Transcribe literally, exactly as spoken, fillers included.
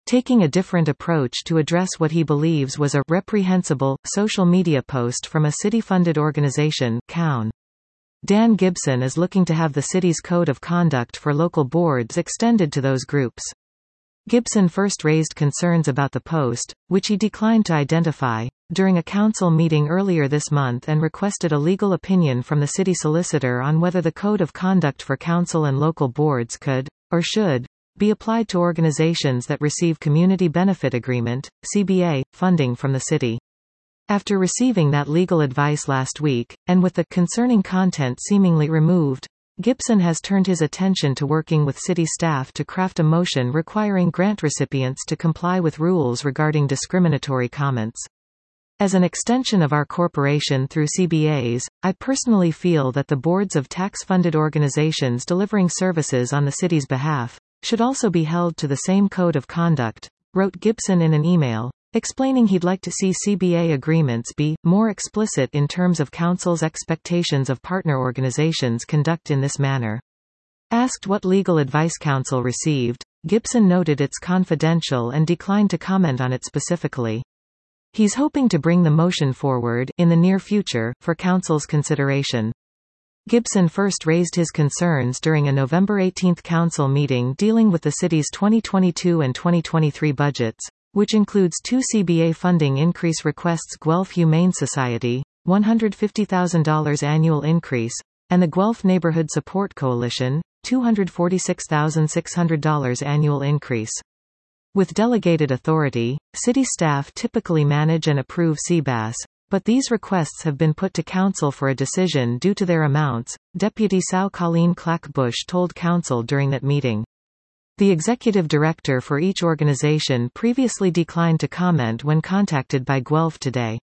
taking a different approach to address what he believes was a reprehensible social media post from a city-funded organization, Cown. Dan Gibson is looking to have the city's code of conduct for local boards extended to those groups. Gibson first raised concerns about the post, which he declined to identify, during a council meeting earlier this month and requested a legal opinion from the city solicitor on whether the code of conduct for council and local boards could, or should, be applied to organizations that receive Community Benefit Agreement, C B A, funding from the city. After receiving that legal advice last week, and with the concerning content seemingly removed, Gibson has turned his attention to working with city staff to craft a motion requiring grant recipients to comply with rules regarding discriminatory comments. As an extension of our corporation through C B As, I personally feel that the boards of tax-funded organizations delivering services on the city's behalf should also be held to the same code of conduct, wrote Gibson in an email, explaining he'd like to see C B A agreements be more explicit in terms of council's expectations of partner organizations conduct in this manner. Asked what legal advice council received, Gibson noted it's confidential and declined to comment on it specifically. He's hoping to bring the motion forward in the near future for council's consideration. Gibson first raised his concerns during a November eighteenth council meeting dealing with the city's twenty twenty-two and twenty twenty-three budgets, which includes two C B A funding increase requests: Guelph Humane Society, one hundred fifty thousand dollars annual increase, and the Guelph Neighborhood Support Coalition, two hundred forty-six thousand six hundred dollars annual increase. With delegated authority, city staff typically manage and approve C B A S, but these requests have been put to council for a decision due to their amounts, Deputy Sal Colleen Clack-Bush told council during that meeting. The executive director for each organization previously declined to comment when contacted by Guelph Today.